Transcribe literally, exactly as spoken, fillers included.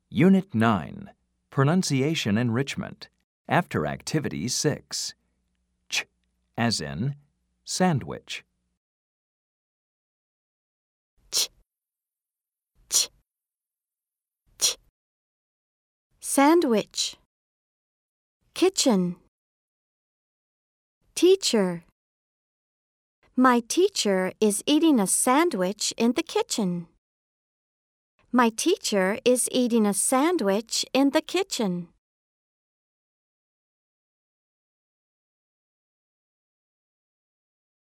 Unit nine, Pronunciation Enrichment, after Activity six. Ch, as in sandwich. Ch, ch, ch. Sandwich. Kitchen. Teacher. My teacher is eating a sandwich in the kitchen. My teacher is eating a sandwich in the kitchen.